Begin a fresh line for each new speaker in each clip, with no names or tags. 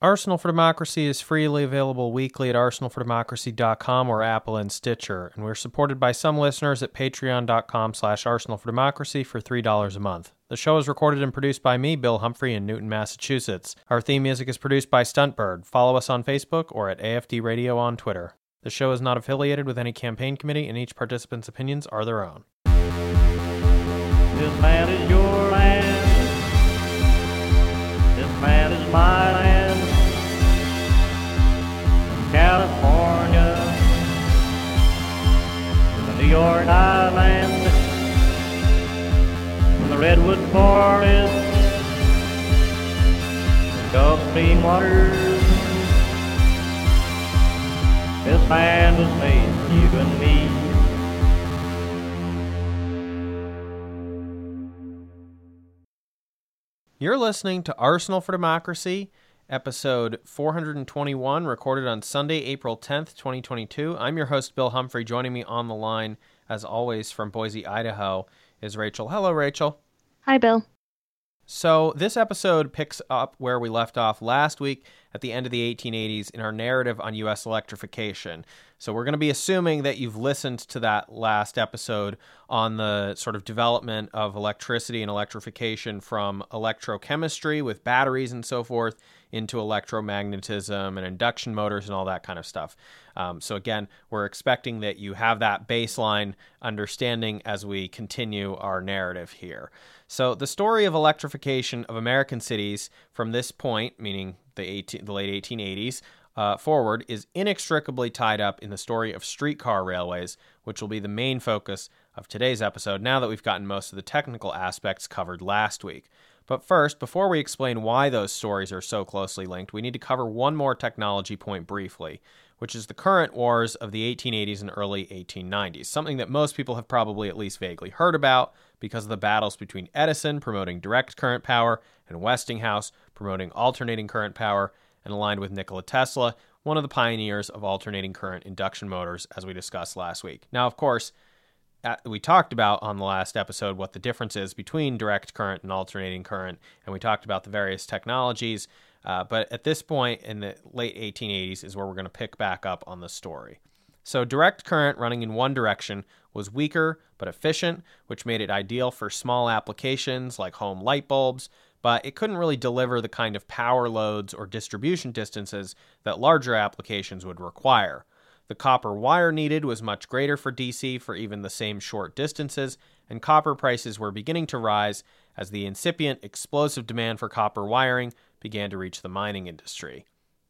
Arsenal for Democracy is freely available weekly at arsenalfordemocracy.com or Apple and Stitcher, and we're supported by some listeners at patreon.com/arsenalfordemocracy for $3 a month. The show is recorded and produced by me, Bill Humphrey, in Newton, Massachusetts. Our theme music is produced by Stuntbird. Follow us on Facebook or at AFD Radio on Twitter. The show is not affiliated with any campaign committee, and each participant's opinions are their own.
This land is your land. This land is my land. From California to the New York Island, from the Redwood Forest to the Gulf Stream waters. This land was made for you and me.
You're listening to Arsenal for Democracy, episode 421, recorded on Sunday, April 10th, 2022. I'm your host, Bill Humphrey. Joining me on the line, as always, from Boise, Idaho, is Rachel. Hello, Rachel.
Hi, Bill.
So this episode picks up where we left off last week at the end of the 1880s in our narrative on U.S. electrification. So we're going to be assuming that you've listened to that last episode on the sort of development of electricity and electrification from electrochemistry with batteries and so forth into electromagnetism and induction motors and all that kind of stuff. So again, we're expecting that you have that baseline understanding as we continue our narrative here. So the story of electrification of American cities from this point, meaning the late 1880s, forward, is inextricably tied up in the story of streetcar railways, which will be the main focus of today's episode now that we've gotten most of the technical aspects covered last week. But first, before we explain why those stories are so closely linked, we need to cover one more technology point briefly, which is the current wars of the 1880s and early 1890s, something that most people have probably at least vaguely heard about because of the battles between Edison promoting direct current power and Westinghouse promoting alternating current power, and aligned with Nikola Tesla, one of the pioneers of alternating current induction motors, as we discussed last week. Now, of course, we talked about on the last episode what the difference is between direct current and alternating current, and we talked about the various technologies, but at this point in the late 1880s is where we're going to pick back up on the story. So direct current running in one direction was weaker but efficient, which made it ideal for small applications like home light bulbs, but it couldn't really deliver the kind of power loads or distribution distances that larger applications would require. The copper wire needed was much greater for DC for even the same short distances, and copper prices were beginning to rise as the incipient explosive demand for copper wiring began to reach the mining industry.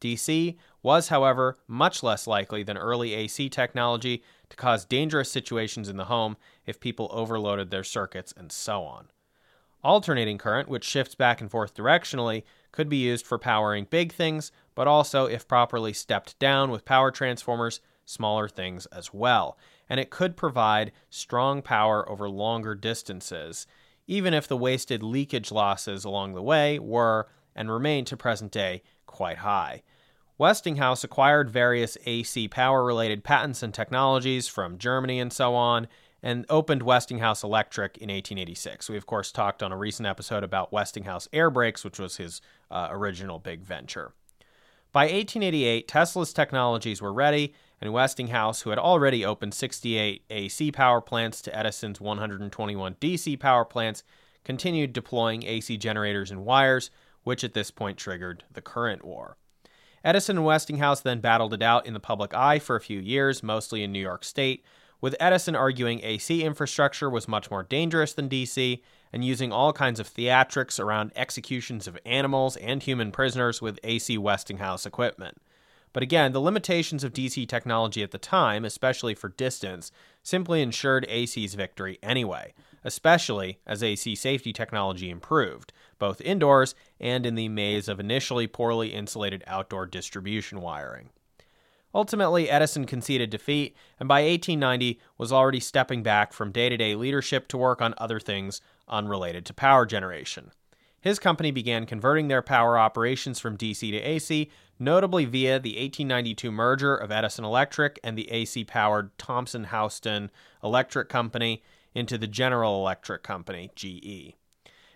DC was, however, much less likely than early AC technology to cause dangerous situations in the home if people overloaded their circuits and so on. Alternating current, which shifts back and forth directionally, could be used for powering big things, but also, if properly stepped down with power transformers, smaller things as well. And it could provide strong power over longer distances, even if the wasted leakage losses along the way were, and remain to present day, quite high. Westinghouse acquired various AC power-related patents and technologies from Germany and so on, and opened Westinghouse Electric in 1886. We, of course, talked on a recent episode about Westinghouse Air Brakes, which was his original big venture. By 1888, Tesla's technologies were ready, and Westinghouse, who had already opened 68 AC power plants to Edison's 121 DC power plants, continued deploying AC generators and wires, which at this point triggered the current war. Edison and Westinghouse then battled it out in the public eye for a few years, mostly in New York State, with Edison arguing AC infrastructure was much more dangerous than DC, and using all kinds of theatrics around executions of animals and human prisoners with AC Westinghouse equipment. But again, the limitations of DC technology at the time, especially for distance, simply ensured AC's victory anyway, especially as AC safety technology improved, both indoors and in the maze of initially poorly insulated outdoor distribution wiring. Ultimately, Edison conceded defeat, and by 1890 was already stepping back from day-to-day leadership to work on other things unrelated to power generation. His company began converting their power operations from DC to AC, notably via the 1892 merger of Edison Electric and the AC-powered Thomson-Houston Electric Company into the General Electric Company, GE.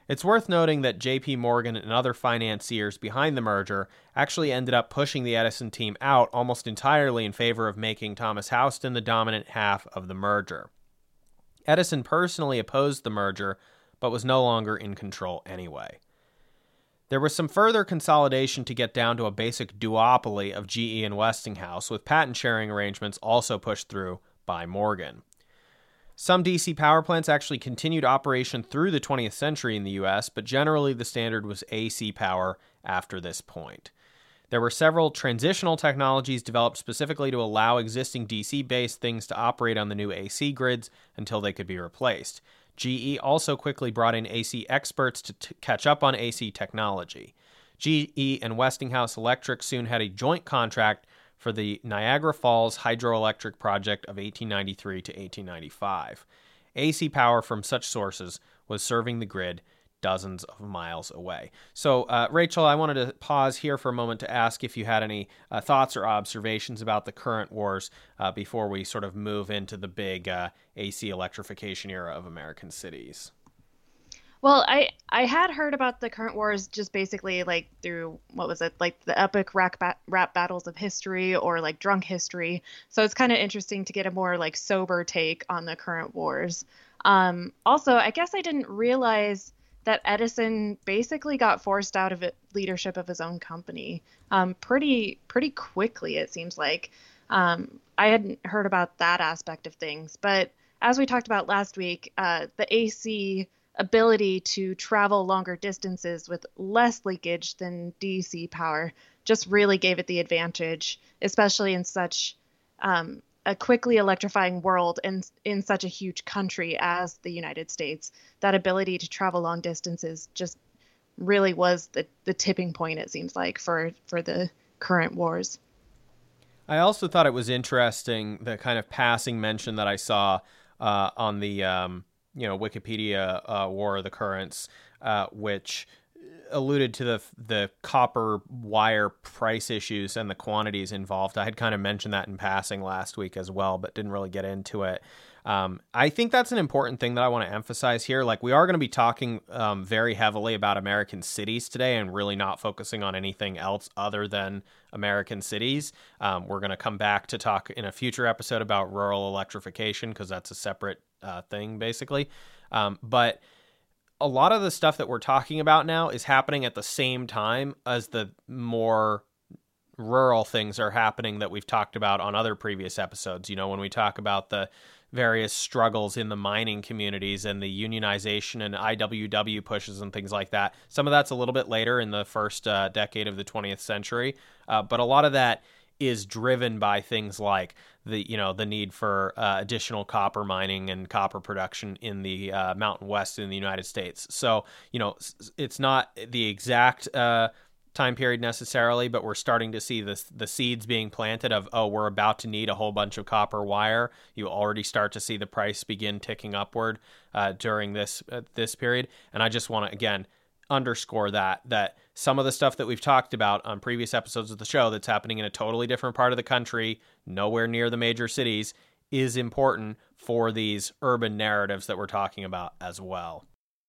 It's worth noting that J.P. Morgan and other financiers behind the merger actually ended up pushing the Edison team out almost entirely in favor of making Thomas Houston the dominant half of the merger. Edison personally opposed the merger, but was no longer in control anyway. There was some further consolidation to get down to a basic duopoly of GE and Westinghouse, with patent sharing arrangements also pushed through by Morgan. Some DC power plants actually continued operation through the 20th century in the US, but generally the standard was AC power after this point. There were several transitional technologies developed specifically to allow existing DC-based things to operate on the new AC grids until they could be replaced. GE also quickly brought in AC experts to catch up on AC technology. GE and Westinghouse Electric soon had a joint contract for the Niagara Falls hydroelectric project of 1893 to 1895. AC power from such sources was serving the grid dozens of miles away. So, Rachel, I wanted to pause here for a moment to ask if you had any thoughts or observations about the current wars before we sort of move into the big AC electrification era of American cities.
Well, I had heard about the current wars just basically like through, what was it, like the epic rap battles of history or like drunk history. So it's kind of interesting to get a more like sober take on the current wars. Also, I guess I didn't realize that Edison basically got forced out of leadership of his own company pretty quickly, it seems like. I hadn't heard about that aspect of things. But as we talked about last week, the AC ability to travel longer distances with less leakage than DC power just really gave it the advantage, especially in such a quickly electrifying world and in such a huge country as the United States. That ability to travel long distances just really was the tipping point, it seems like, for the current wars.
I also thought it was interesting, the kind of passing mention that I saw on the Wikipedia War of the Currents, which alluded to the copper wire price issues and the quantities involved. I had kind of mentioned that in passing last week as well, but didn't really get into it. I think that's an important thing that I want to emphasize here. Like, we are going to be talking very heavily about American cities today and really not focusing on anything else other than American cities. We're going to come back to talk in a future episode about rural electrification because that's a separate thing, basically. But a lot of the stuff that we're talking about now is happening at the same time as the more rural things are happening that we've talked about on other previous episodes. You know, when we talk about the various struggles in the mining communities and the unionization and IWW pushes and things like that. Some of that's a little bit later in the first decade of the 20th century. But a lot of that is driven by things like the need for additional copper mining and copper production in the Mountain West in the United States. So, it's not the exact time period necessarily, but we're starting to see the seeds being planted of, we're about to need a whole bunch of copper wire. You already start to see the price begin ticking upward during this period. And I just want to, again, underscore that some of the stuff that we've talked about on previous episodes of the show that's happening in a totally different part of the country, nowhere near the major cities, is important for these urban narratives that we're talking about as well.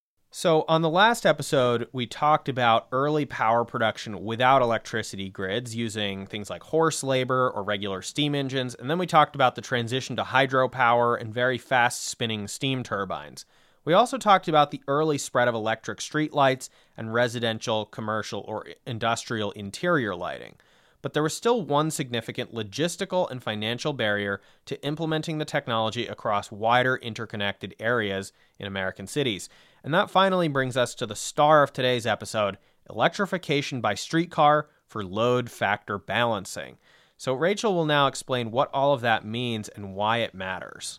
So on the last episode, we talked about early power production without electricity grids using things like horse labor or regular steam engines, and then we talked about the transition to hydropower and very fast spinning steam turbines. We also talked about the early spread of electric streetlights and residential, commercial, or industrial interior lighting. But there was still one significant logistical and financial barrier to implementing the technology across wider interconnected areas in American cities. And that finally brings us to the star of today's episode, electrification by streetcar for load factor balancing. So Rachel will now explain what all of that means and why it matters.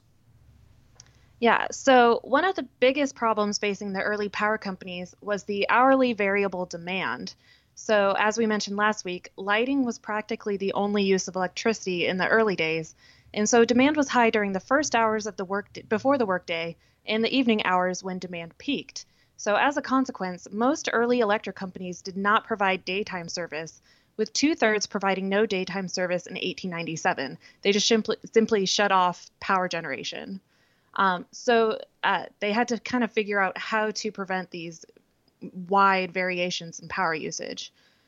Yeah, so one of the biggest problems facing the early power companies was the hourly variable demand. So as we mentioned last week, lighting was practically the only use of electricity in the early days. And so demand was high during the first hours of before the workday and the evening hours when demand peaked. So as a consequence, most early electric companies did not provide daytime service, with 2/3 providing no daytime service in 1897. They just simply shut off power generation. So they had to kind of figure out how to prevent these wide variations in power usage.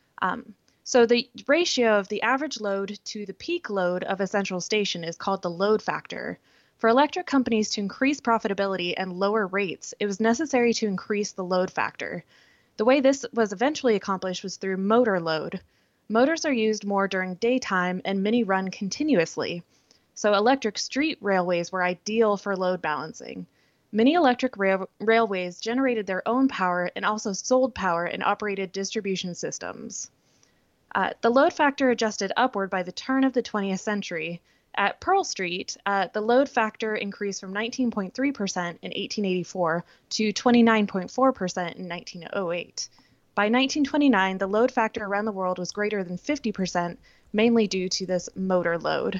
So the ratio of the average load to the peak load of a central station is called the load factor. For electric companies to increase profitability and lower rates, it was necessary to increase the load factor. The way this was eventually accomplished was through motor load. Motors are used more during daytime and many run continuously. So electric street railways were ideal for load balancing. Many electric railways generated their own power and also sold power and operated distribution systems. The load factor adjusted upward by the turn of the 20th century. At Pearl Street, the load factor increased from 19.3% in 1884 to 29.4% in 1908. By 1929, the load factor around the world was greater than 50%, mainly due to this motor load.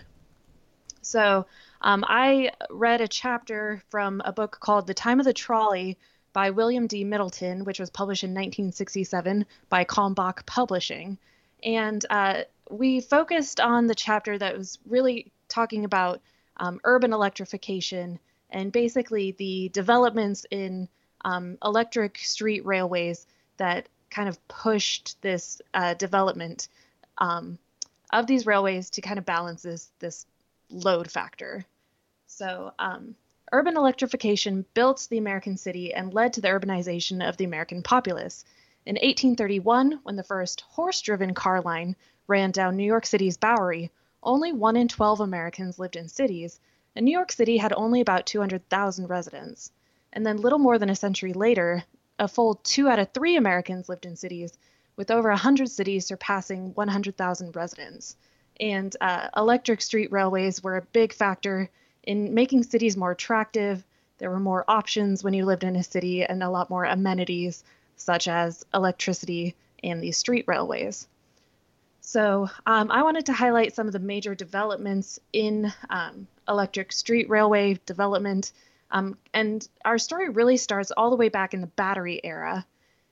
So I read a chapter from a book called The Time of the Trolley by William D. Middleton, which was published in 1967 by Kalmbach Publishing. And we focused on the chapter that was really talking about urban electrification and basically the developments in electric street railways that kind of pushed this development of these railways to kind of balance this load factor. So urban electrification built the American city and led to the urbanization of the American populace. In 1831, when the first horse-driven car line ran down New York City's Bowery, only 1 in 12 Americans lived in cities, and New York City had only about 200,000 residents. And then little more than a century later, a full 2 out of 3 Americans lived in cities, with over 100 cities surpassing 100,000 residents. And electric street railways were a big factor in making cities more attractive. There were more options when you lived in a city and a lot more amenities, such as electricity and these street railways. So I wanted to highlight some of the major developments in electric street railway development. And our story really starts all the way back in the battery era.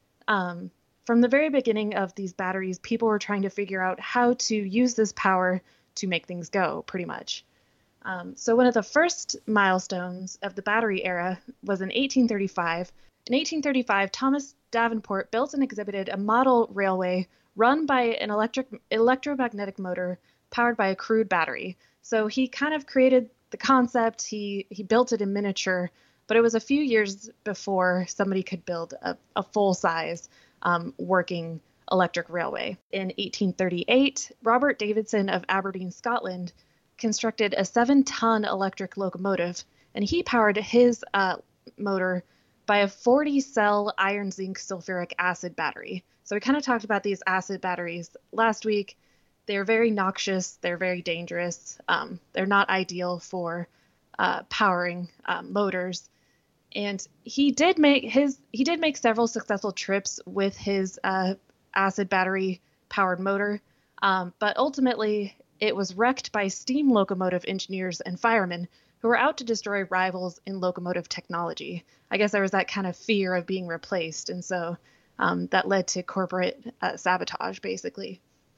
From the very beginning of these batteries, people were trying to figure out how to use this power to make things go, pretty much. So one of the first milestones of the battery era was in 1835. In 1835, Thomas Davenport built and exhibited a model railway run by an electromagnetic motor powered by a crude battery. So he kind of created the concept, he built it in miniature, but it was a few years before somebody could build a full-size working electric railway. In 1838, Robert Davidson of Aberdeen, Scotland, constructed a 7-ton electric locomotive, and he powered his motor by a 40-cell iron zinc sulfuric acid battery. So we kind of talked about these acid batteries last week. They're very noxious. They're very dangerous. They're not ideal for powering motors. And he did make several successful trips with his acid battery powered motor, but ultimately it was wrecked by steam locomotive engineers and firemen who were out to destroy rivals in locomotive technology. I guess there was that kind of fear of being replaced, and so that led to corporate sabotage, basically.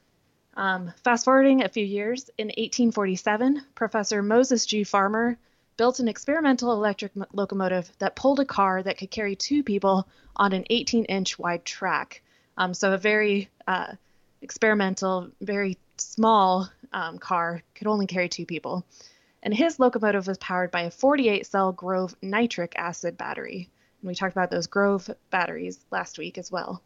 Fast forwarding a few years, in 1847, Professor Moses G. Farmer built an experimental electric locomotive that pulled a car that could carry 2 people on an 18-inch wide track. So a very experimental, very small car, could only carry 2 people. And his locomotive was powered by a 48-cell Grove nitric acid battery. And we talked about those Grove batteries last week as well.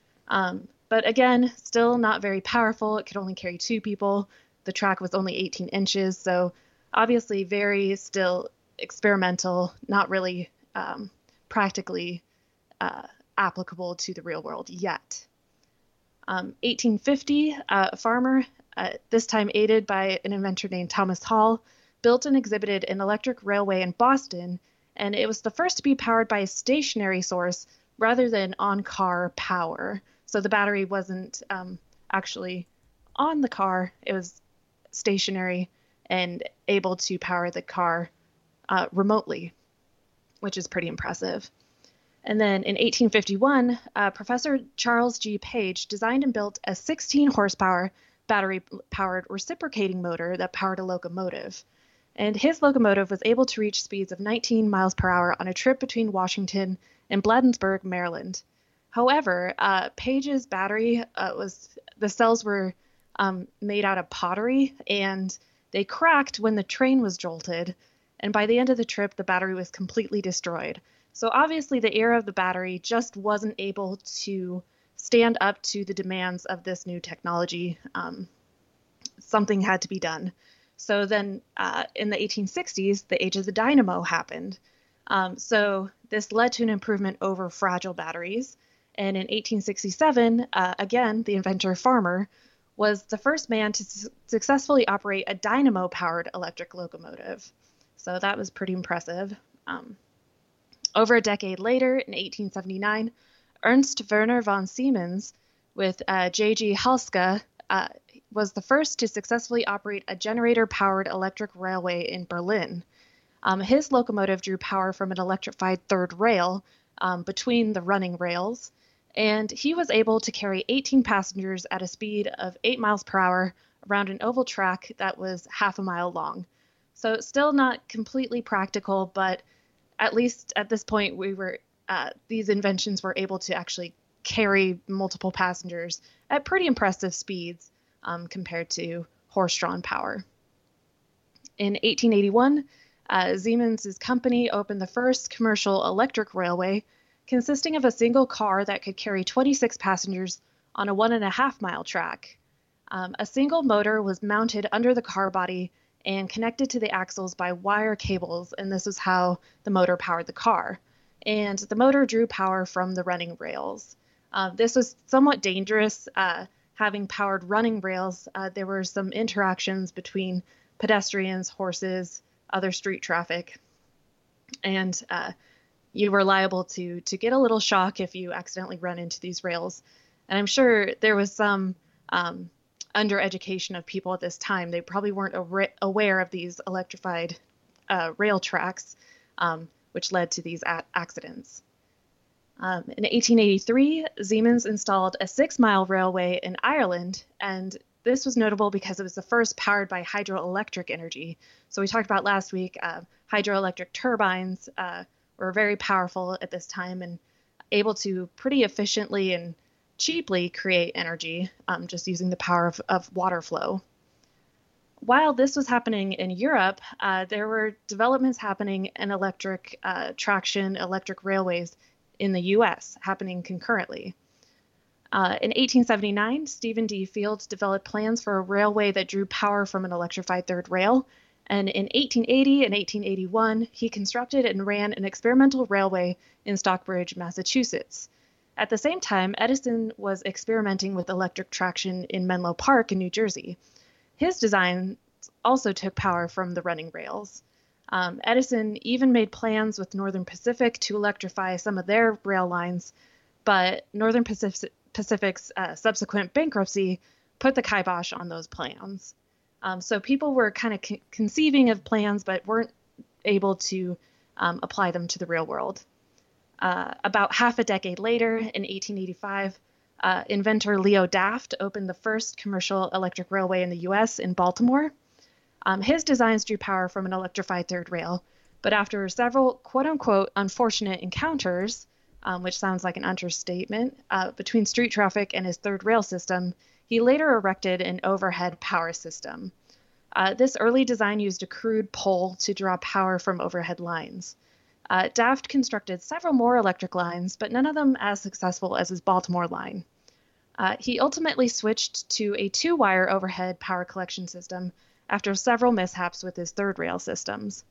But again, still not very powerful. It could only carry 2 people. The track was only 18 inches, so obviously very still experimental, not really practically applicable to the real world yet. 1850, Farmer, this time aided by an inventor named Thomas Hall, built and exhibited an electric railway in Boston, and it was the first to be powered by a stationary source rather than on-car power. So the battery wasn't actually on the car, it was stationary and able to power the car remotely, which is pretty impressive. And then in 1851, Professor Charles G. Page designed and built a 16-horsepower battery-powered reciprocating motor that powered a locomotive. And his locomotive was able to reach speeds of 19 miles per hour on a trip between Washington and Bladensburg, Maryland. However, Page's battery the cells were made out of pottery, and they cracked when the train was jolted. And by the end of the trip, the battery was completely destroyed. So obviously, the era of the battery just wasn't able to stand up to the demands of this new technology. Something had to be done. So then in the 1860s, the age of the dynamo happened. So this led to an improvement over fragile batteries. And in 1867, again, the inventor Farmer was the first man to successfully operate a dynamo-powered electric locomotive. So that was pretty impressive. Over a decade later, in 1879, Ernst Werner von Siemens with J.G. Halske was the first to successfully operate a generator-powered electric railway in Berlin. His locomotive drew power from an electrified third rail between the running rails, and he was able to carry 18 passengers at a speed of 8 miles per hour around an oval track that was half a mile long. So still not completely practical, but at least at this point, these inventions were able to actually carry multiple passengers at pretty impressive speeds compared to horse-drawn power. In 1881, Siemens' company opened the first commercial electric railway, consisting of a single car that could carry 26 passengers on a 1.5-mile track. A single motor was mounted under the car body and connected to the axles by wire cables, and this is how the motor powered the car. And the motor drew power from the running rails. This was somewhat dangerous. Having powered running rails, there were some interactions between pedestrians, horses, other street traffic, and you were liable to get a little shock if you accidentally run into these rails. And I'm sure there was some undereducation of people at this time. They probably weren't aware of these electrified rail tracks, which led to these accidents. In 1883, Siemens installed a 6-mile railway in Ireland, and this was notable because it was the first powered by hydroelectric energy. So we talked about last week, hydroelectric turbines were very powerful at this time and able to pretty efficiently and cheaply create energy just using the power of water flow. While this was happening in Europe, there were developments happening in electric traction, electric railways in the U.S. happening concurrently. In 1879, Stephen D. Fields developed plans for a railway that drew power from an electrified third rail. And in 1880 and 1881, he constructed and ran an experimental railway in Stockbridge, Massachusetts. At the same time, Edison was experimenting with electric traction in Menlo Park in New Jersey. His design also took power from the running rails. Edison even made plans with Northern Pacific to electrify some of their rail lines, but Northern Pacific's subsequent bankruptcy put the kibosh on those plans. So people were kind of conceiving of plans, but weren't able to apply them to the real world. About half a decade later, in 1885, inventor Leo Daft opened the first commercial electric railway in the U.S. in Baltimore. His designs drew power from an electrified third rail, but after several quote-unquote unfortunate encounters, which sounds like an understatement, between street traffic and his third rail system, he later erected an overhead power system. This early design used a crude pole to draw power from overhead lines. Daft constructed several more electric lines, but none of them as successful as his Baltimore line. He ultimately switched to a 2-wire overhead power collection system after several mishaps with his third rail systems.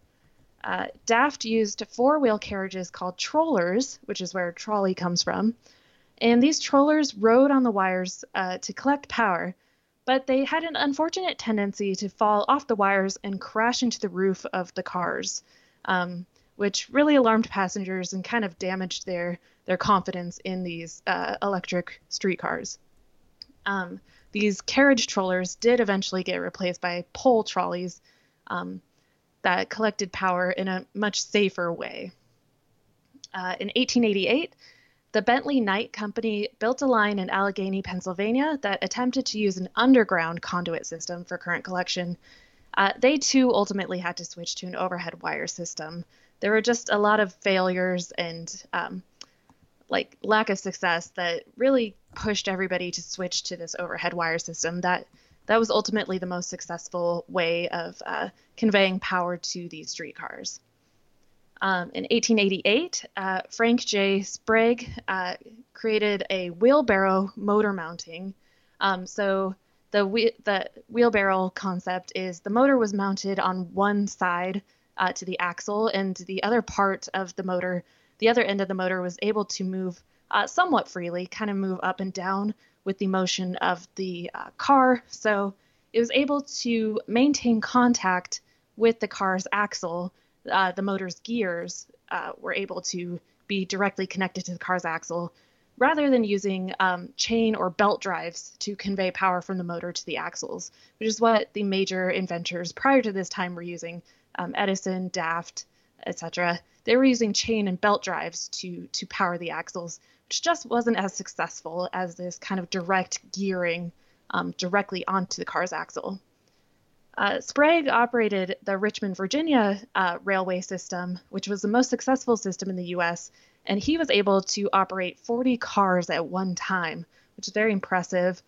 Daft used 4-wheel carriages called trollers, which is where trolley comes from, and these trollers rode on the wires to collect power, but they had an unfortunate tendency to fall off the wires and crash into the roof of the cars, which really alarmed passengers and kind of damaged their confidence in these electric streetcars. These carriage trollers did eventually get replaced by pole trolleys that collected power in a much safer way. In 1888, the Bentley Knight Company built a line in Allegheny, Pennsylvania that attempted to use an underground conduit system for current collection. They too ultimately had to switch to an overhead wire system. There were just a lot of failures and like lack of success that really pushed everybody to switch to this overhead wire system. That was ultimately the most successful way of conveying power to these streetcars. In 1888, Frank J. Sprague created a wheelbarrow motor mounting. So the wheelbarrow concept is the motor was mounted on one side to the axle, and the other part of the motor, the other end of the motor, was able to move somewhat freely, kind of move up and down with the motion of the car. So it was able to maintain contact with the car's axle. The motor's gears were able to be directly connected to the car's axle rather than using chain or belt drives to convey power from the motor to the axles, which is what the major inventors prior to this time were using. Edison, Daft, etc. They were using chain and belt drives to power the axles, which just wasn't as successful as this kind of direct gearing directly onto the car's axle. Sprague operated the Richmond, Virginia railway system, which was the most successful system in the U.S., and he was able to operate 40 cars at one time, which is very impressive.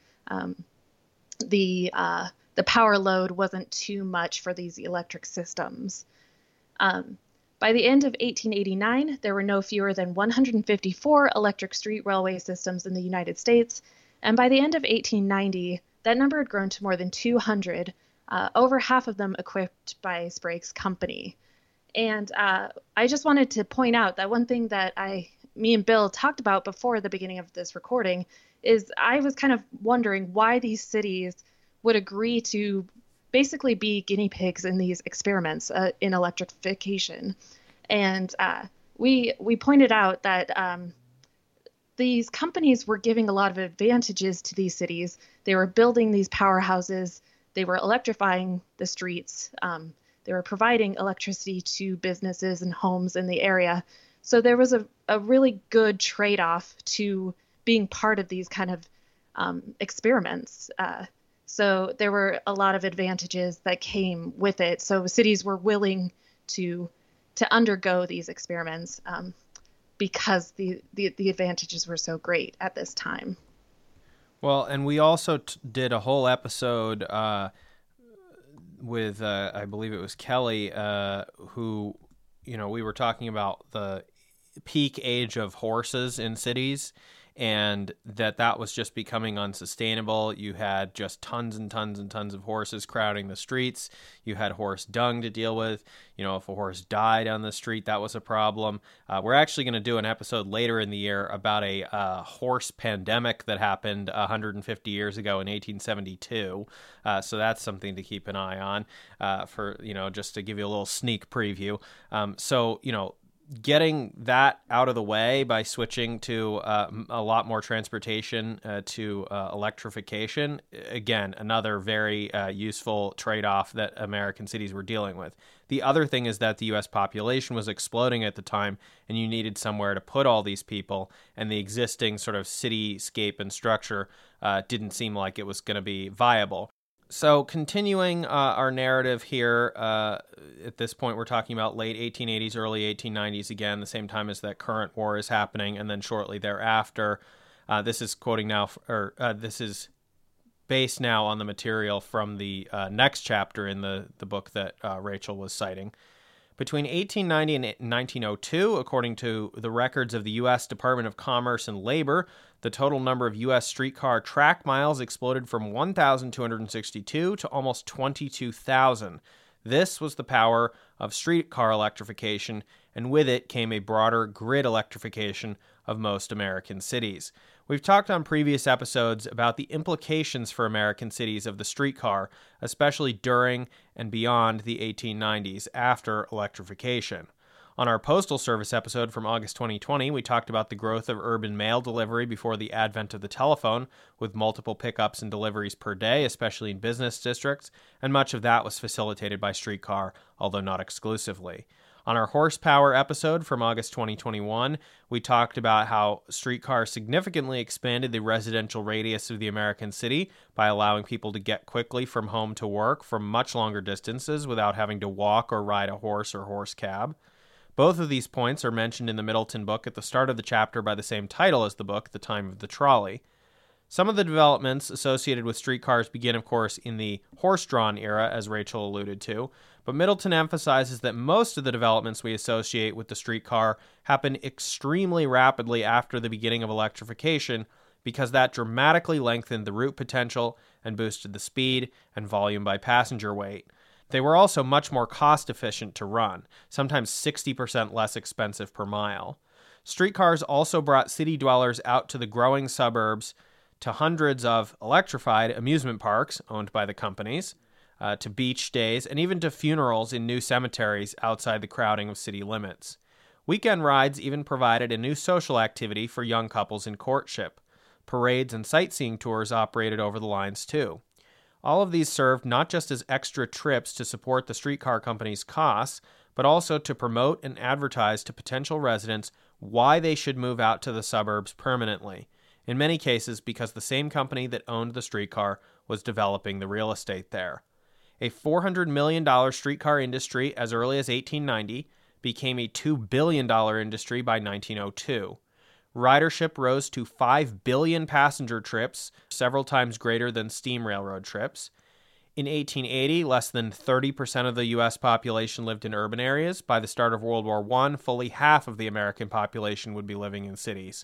The power load wasn't too much for these electric systems. By the end of 1889, there were no fewer than 154 electric street railway systems in the United States, and by the end of 1890, that number had grown to more than 200, over half of them equipped by Sprague's company. And I just wanted to point out that one thing that me and Bill talked about before the beginning of this recording is I was kind of wondering why these cities would agree to basically be guinea pigs in these experiments in electrification. And we pointed out that these companies were giving a lot of advantages to these cities. They were building these powerhouses. They were electrifying the streets. They were providing electricity to businesses and homes in the area. So there was a really good trade-off to being part of these kind of experiments. So there were a lot of advantages that came with it. So cities were willing to undergo these experiments because the advantages were so great at this time.
Well, and we also did a whole episode with, I believe it was Kelly, who, we were talking about the peak age of horses in cities, and that was just becoming unsustainable. You had just tons and tons and tons of horses crowding the streets. You had horse dung to deal with. If a horse died on the street, that was a problem. We're actually going to do an episode later in the year about a horse pandemic that happened 150 years ago in 1872. So that's something to keep an eye on for, just to give you a little sneak preview. Getting that out of the way by switching to a lot more transportation to electrification, again, another very useful trade-off that American cities were dealing with. The other thing is that the U.S. population was exploding at the time, and you needed somewhere to put all these people, and the existing sort of cityscape and structure didn't seem like it was going to be viable. So continuing our narrative here, at this point we're talking about late 1880s, early 1890s again, the same time as that current war is happening, and then shortly thereafter. This is quoting now, this is based now on the material from the next chapter in the book that Rachel was citing. Between 1890 and 1902, according to the records of the U.S. Department of Commerce and Labor, the total number of U.S. streetcar track miles exploded from 1,262 to almost 22,000. This was the power of streetcar electrification, and with it came a broader grid electrification of most American cities. We've talked on previous episodes about the implications for American cities of the streetcar, especially during and beyond the 1890s after electrification. On our Postal Service episode from August 2020, we talked about the growth of urban mail delivery before the advent of the telephone, with multiple pickups and deliveries per day, especially in business districts, and much of that was facilitated by streetcar, although not exclusively. On our horsepower episode from August 2021, we talked about how streetcars significantly expanded the residential radius of the American city by allowing people to get quickly from home to work from much longer distances without having to walk or ride a horse or horse cab. Both of these points are mentioned in the Middleton book at the start of the chapter by the same title as the book, The Time of the Trolley. Some of the developments associated with streetcars begin, of course, in the horse-drawn era, as Rachel alluded to, but Middleton emphasizes that most of the developments we associate with the streetcar happen extremely rapidly after the beginning of electrification, because that dramatically lengthened the route potential and boosted the speed and volume by passenger weight. They were also much more cost-efficient to run, sometimes 60% less expensive per mile. Streetcars also brought city dwellers out to the growing suburbs, to hundreds of electrified amusement parks owned by the companies, to beach days, and even to funerals in new cemeteries outside the crowding of city limits. Weekend rides even provided a new social activity for young couples in courtship. Parades and sightseeing tours operated over the lines too. All of these served not just as extra trips to support the streetcar company's costs, but also to promote and advertise to potential residents why they should move out to the suburbs permanently, in many cases because the same company that owned the streetcar was developing the real estate there. A $400 million streetcar industry as early as 1890 became a $2 billion industry by 1902. Ridership rose to 5 billion passenger trips, several times greater than steam railroad trips. In 1880, less than 30% of the U.S. population lived in urban areas. By the start of World War I, fully half of the American population would be living in cities.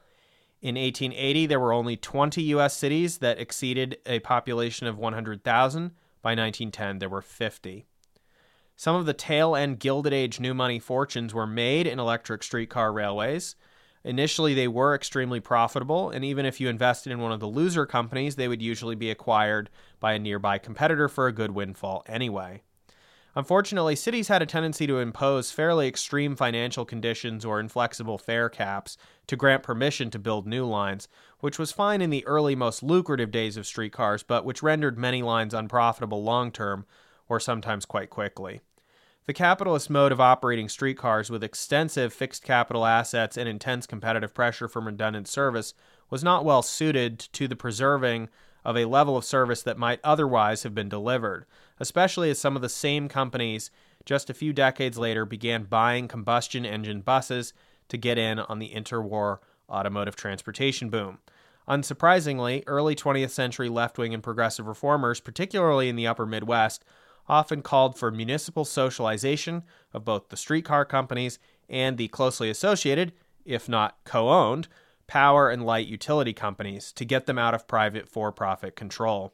In 1880, there were only 20 U.S. cities that exceeded a population of 100,000. By 1910, there were 50. Some of the tail-end Gilded Age new money fortunes were made in electric streetcar railways. Initially, they were extremely profitable, and even if you invested in one of the loser companies, they would usually be acquired by a nearby competitor for a good windfall anyway. Unfortunately, cities had a tendency to impose fairly extreme financial conditions or inflexible fare caps to grant permission to build new lines, which was fine in the early, most lucrative days of streetcars, but which rendered many lines unprofitable long-term, or sometimes quite quickly. The capitalist mode of operating streetcars with extensive fixed capital assets and intense competitive pressure from redundant service was not well suited to the preserving of a level of service that might otherwise have been delivered, especially as some of the same companies just a few decades later began buying combustion engine buses to get in on the interwar automotive transportation boom. Unsurprisingly, early 20th century left-wing and progressive reformers, particularly in the upper Midwest, often called for municipal socialization of both the streetcar companies and the closely associated, if not co-owned, power and light utility companies to get them out of private for-profit control.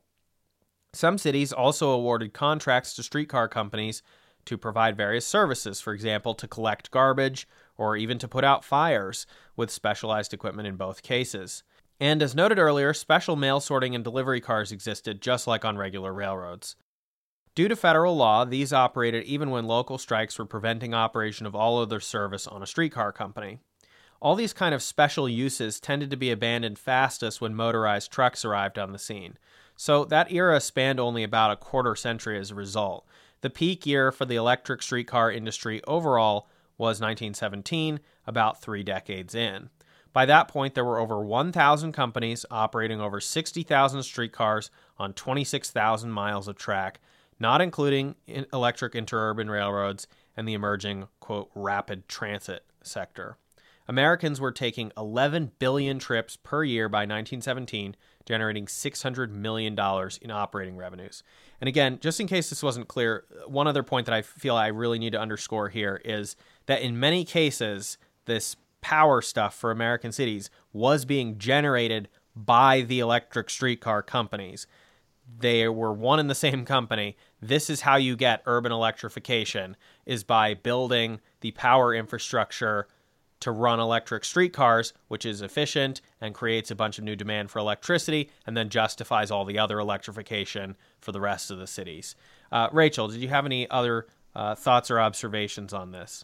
Some cities also awarded contracts to streetcar companies to provide various services, for example, to collect garbage or even to put out fires, with specialized equipment in both cases. And as noted earlier, special mail sorting and delivery cars existed just like on regular railroads. Due to federal law, these operated even when local strikes were preventing operation of all other service on a streetcar company. All these kind of special uses tended to be abandoned fastest when motorized trucks arrived on the scene. So that era spanned only about a quarter century as a result. The peak year for the electric streetcar industry overall was 1917, about 3 decades in. By that point, there were over 1,000 companies operating over 60,000 streetcars on 26,000 miles of track, not including electric interurban railroads and the emerging, quote, rapid transit sector. Americans were taking 11 billion trips per year by 1917, generating $600 million in operating revenues. And again, just in case this wasn't clear, one other point that I feel I really need to underscore here is that in many cases, this power stuff for American cities was being generated by the electric streetcar companies. They were one and the same company. This is how you get urban electrification, is by building the power infrastructure to run electric streetcars, which is efficient and creates a bunch of new demand for electricity, and then justifies all the other electrification for the rest of the cities. Rachel, did you have any other thoughts or observations on this?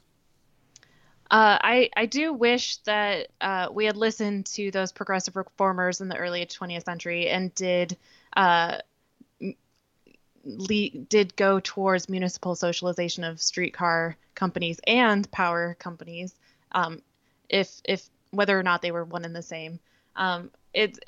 I do wish that we had listened to those progressive reformers in the early 20th century and did go towards municipal socialization of streetcar companies and power companies, if whether or not they were one and the same. It's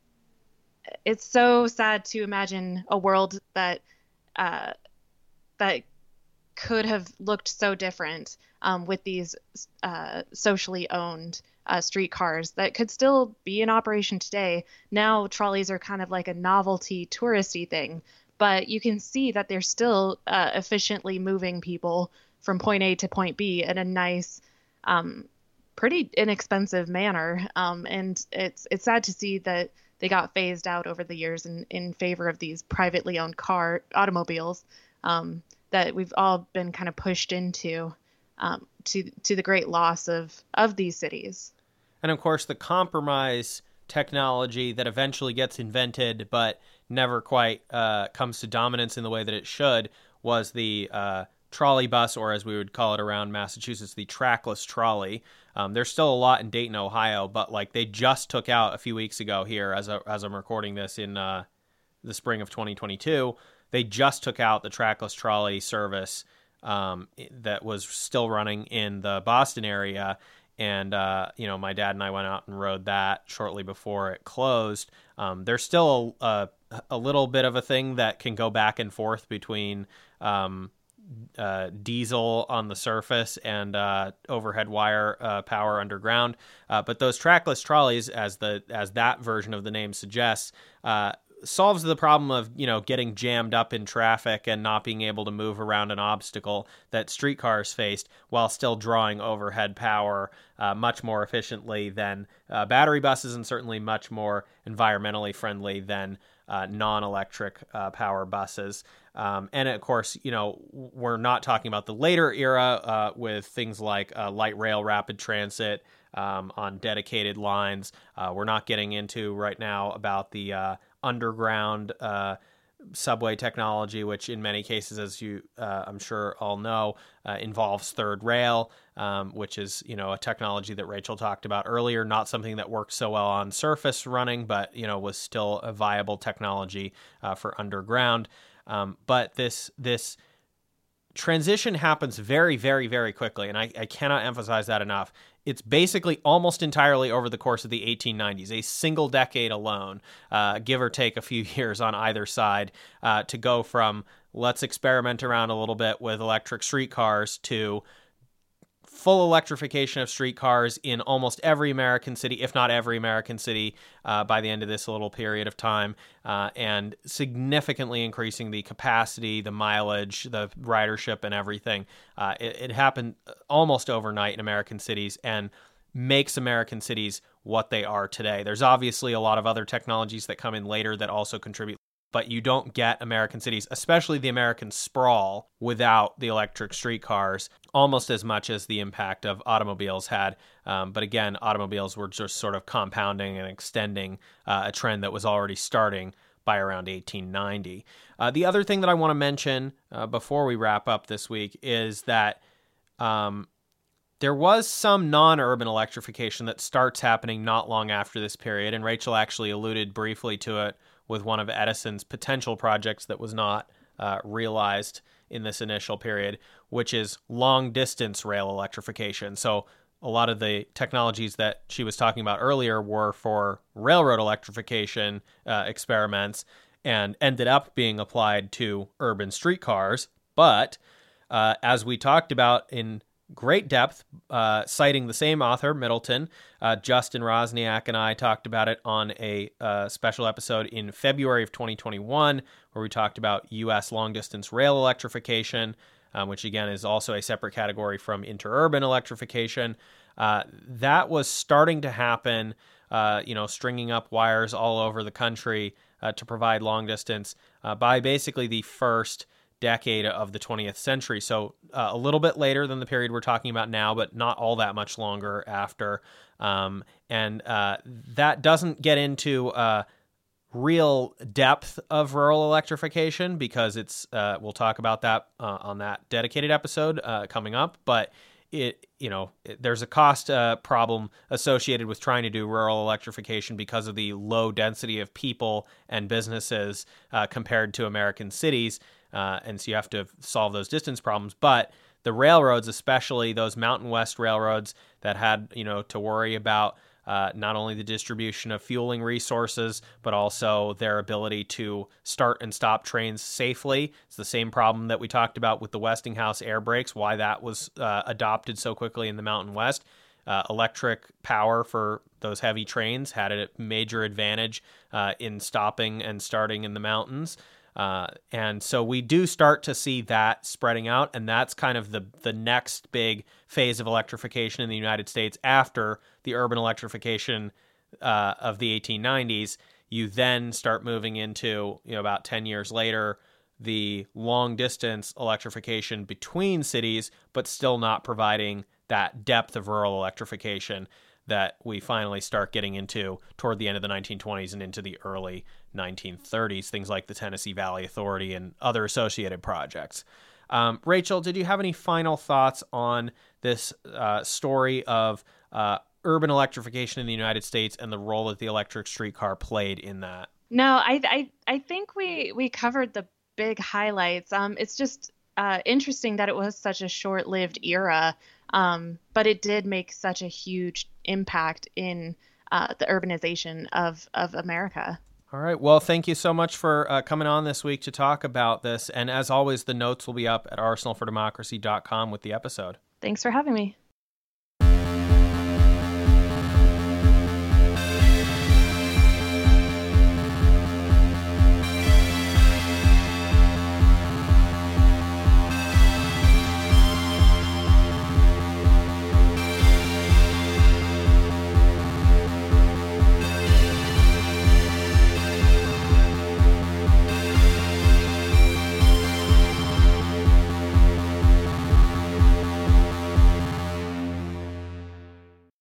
so sad to imagine a world that that could have looked so different with these socially owned streetcars that could still be in operation today. Now trolleys are kind of like a novelty touristy thing, but you can see that they're still efficiently moving people from point A to point B in a nice, pretty inexpensive manner. And it's sad to see that they got phased out over the years in favor of these privately owned automobiles that we've all been kind of pushed into to the great loss of these cities.
And of course, the compromise technology that eventually gets invented but never quite comes to dominance in the way that it should was the trolley bus, or as we would call it around Massachusetts, the trackless trolley. There's still a lot in Dayton, Ohio, but like they just took out a few weeks ago here, as I'm recording this in the spring of 2022, they just took out the trackless trolley service that was still running in the Boston area. And, my dad and I went out and rode that shortly before it closed. There's still a little bit of a thing that can go back and forth between diesel on the surface and overhead wire power underground. But those trackless trolleys, as that version of the name suggests, solves the problem of, getting jammed up in traffic and not being able to move around an obstacle that streetcars faced, while still drawing overhead power much more efficiently than battery buses, and certainly much more environmentally friendly than non-electric power buses. And of course, we're not talking about the later era with things like light rail rapid transit on dedicated lines. We're not getting into right now about the underground subway technology, which in many cases, as you I'm sure all know, involves third rail, which is a technology that Rachel talked about earlier. Not something that worked so well on surface running, but was still a viable technology for underground. But this transition happens very, very, very quickly, and I cannot emphasize that enough. It's basically almost entirely over the course of the 1890s, a single decade alone, give or take a few years on either side, to go from let's experiment around a little bit with electric streetcars to full electrification of streetcars in almost every American city, if not every American city, by the end of this little period of time, and significantly increasing the capacity, the mileage, the ridership, and everything. It happened almost overnight in American cities and makes American cities what they are today. There's obviously a lot of other technologies that come in later that also contribute, but you don't get American cities, especially the American sprawl, without the electric streetcars almost as much as the impact of automobiles had. But again, automobiles were just sort of compounding and extending a trend that was already starting by around 1890. The other thing that I want to mention before we wrap up this week is that there was some non-urban electrification that starts happening not long after this period, and Rachel actually alluded briefly to it with one of Edison's potential projects that was not realized in this initial period, which is long-distance rail electrification. So a lot of the technologies that she was talking about earlier were for railroad electrification experiments and ended up being applied to urban streetcars. But as we talked about in great depth, citing the same author, Middleton, Justin Rosniak and I talked about it on a special episode in February of 2021, where we talked about U.S. long-distance rail electrification, which again is also a separate category from interurban electrification. That was starting to happen, stringing up wires all over the country to provide long distance by basically the first decade of the 20th century. So a little bit later than the period we're talking about now, but not all that much longer after. And that doesn't get into real depth of rural electrification because it's we'll talk about that on that dedicated episode coming up. But there's a cost problem associated with trying to do rural electrification because of the low density of people and businesses compared to American cities. And so you have to solve those distance problems. But the railroads, especially those Mountain West railroads that had, to worry about not only the distribution of fueling resources, but also their ability to start and stop trains safely. It's the same problem that we talked about with the Westinghouse air brakes, why that was adopted so quickly in the Mountain West. Electric power for those heavy trains had a major advantage in stopping and starting in the mountains. And so we do start to see that spreading out, and that's kind of the next big phase of electrification in the United States after the urban electrification of the 1890s. You then start moving into, about 10 years later, the long-distance electrification between cities, but still not providing that depth of rural electrification that we finally start getting into toward the end of the 1920s and into the early 1930s, things like the Tennessee Valley Authority and other associated projects. Rachel, did you have any final thoughts on this story of urban electrification in the United States and the role that the electric streetcar played in that?
No, I think we covered the big highlights. It's just interesting that it was such a short-lived era, but it did make such a huge impact in the urbanization of America.
All right. Well, thank you so much for coming on this week to talk about this. And as always, the notes will be up at arsenalfordemocracy.com with the episode.
Thanks for having me.